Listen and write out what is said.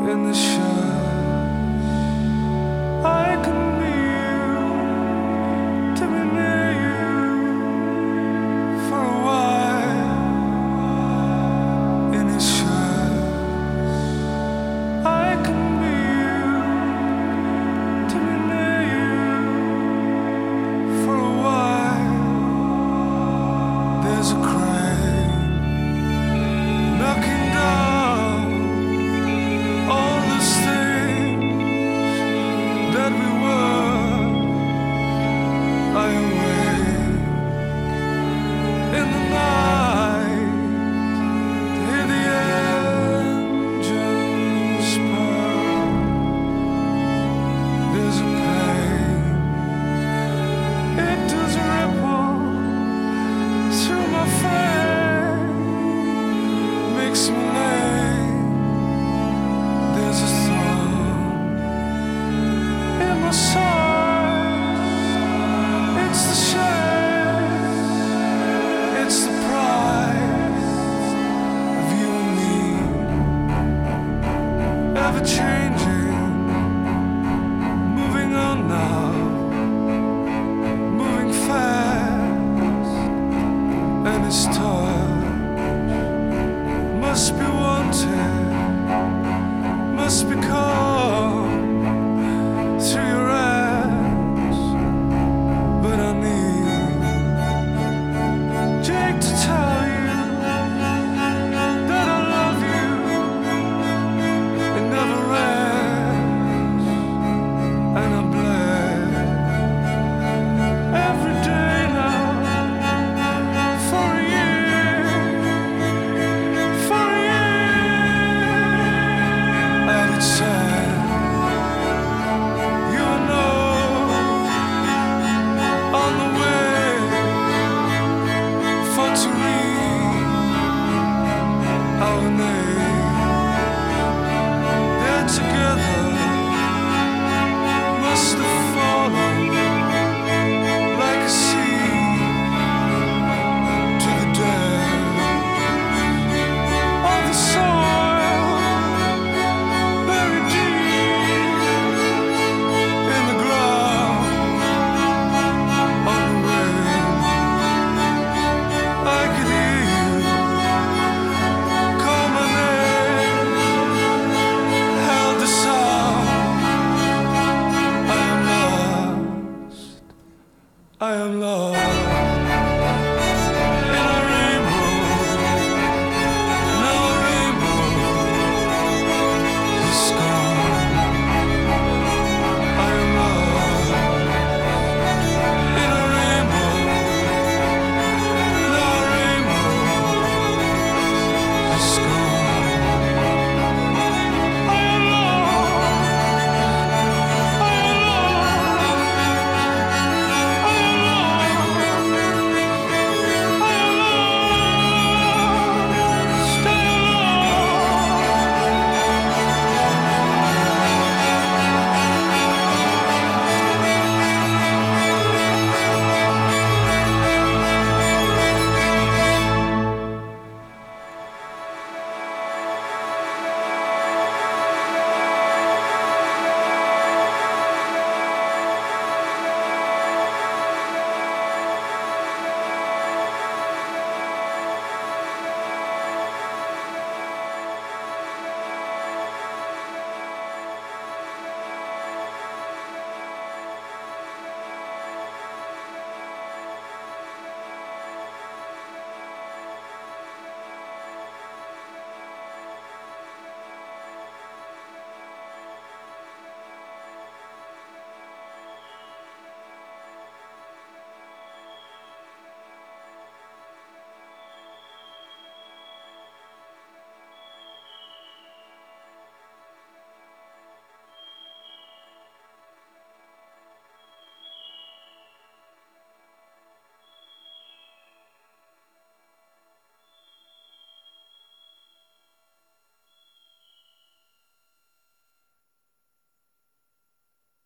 in the shade. I can be you, to be near you for a while in his shade. I can be you, to be near you for a while. There's a crane knocking down all these things that we were. I awake in the night to hear the engines purr. There's a pain, it does ripple through my frame, makes me lame. There's a thorn in my side. It's the shame, it's the pride of you and me, ever changing, moving on now, moving fast, and his touch must be wanted, must be caught through your eyes. But I need Jake to tell you that I love you. It never ends, and I'm blessed every day now for a year, for a year. And it's sad, you know, on the way for to read our name. They're together